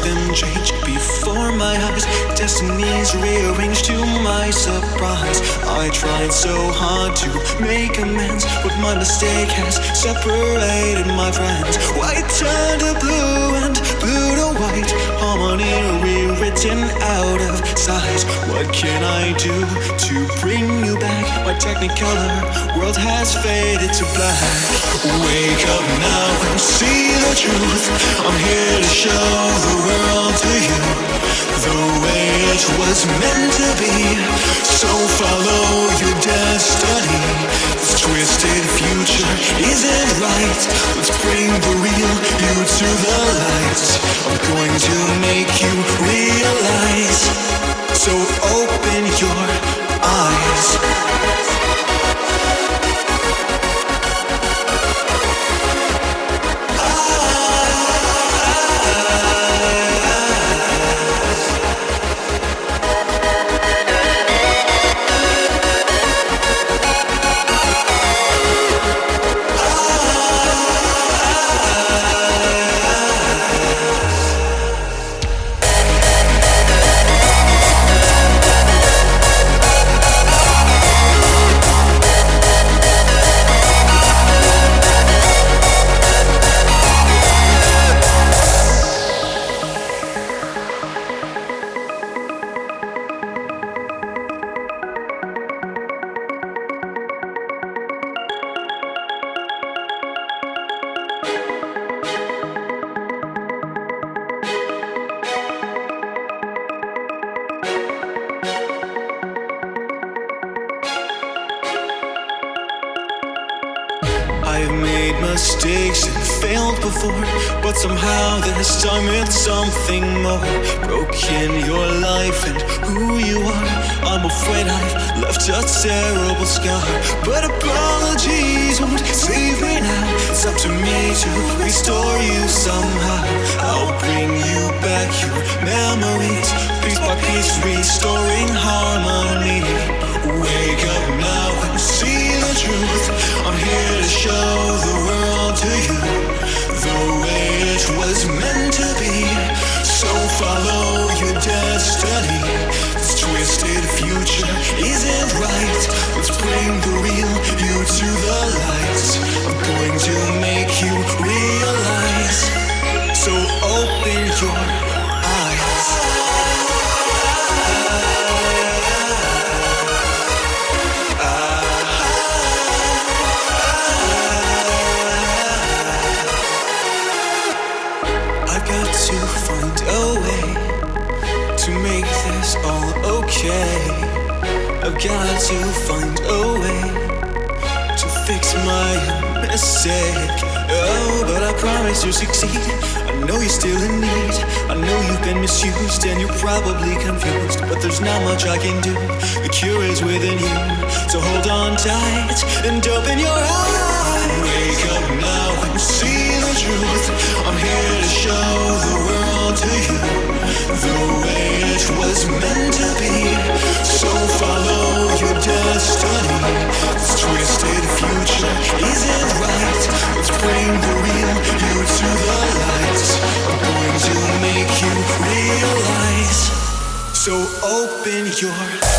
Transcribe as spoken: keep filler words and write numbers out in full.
them change before my eyes. Destinies rearranged to my surprise. I tried so hard to make amends, but my mistake has separated my friends. White turned to blue and blue to white. Harmony rewritten out of sight. What can I do to bring you back? My technicolor world has faded to black. Wake up now and see the truth. I'm here to show the world to you the way it was meant to be. So follow your destiny. This twisted future isn't right. Let's bring the real you to the light. I'm going to make you realize. So open your eyes. I've made mistakes and failed before, but somehow this time it's something more. Broken your life and who you are. I'm afraid I've left a terrible scar, but apologies won't save me now. It's up to me to restore you somehow. I'll bring you back your memories, piece by piece, restoring harmony. Wake up now and see the truth. I'm here to show the world to you the way it was meant to be. So follow your destiny. This twisted future isn't right. Let's bring the real you to the light. I'm going to make you realize. So open your eyes. To find a way to make this all okay. I've got to find a way to fix my mistake. Oh, but I promise to succeed. I know you're still in need. I know you've been misused and you're probably confused, but there's not much I can do. The cure is within you. So hold on tight and open your eyes. Wake up now and see the truth. I'm here to show the world to you the way it was meant to be. So follow your destiny. This twisted future isn't right. Let's bring the real you to the light. I'm going to make you realize. So open your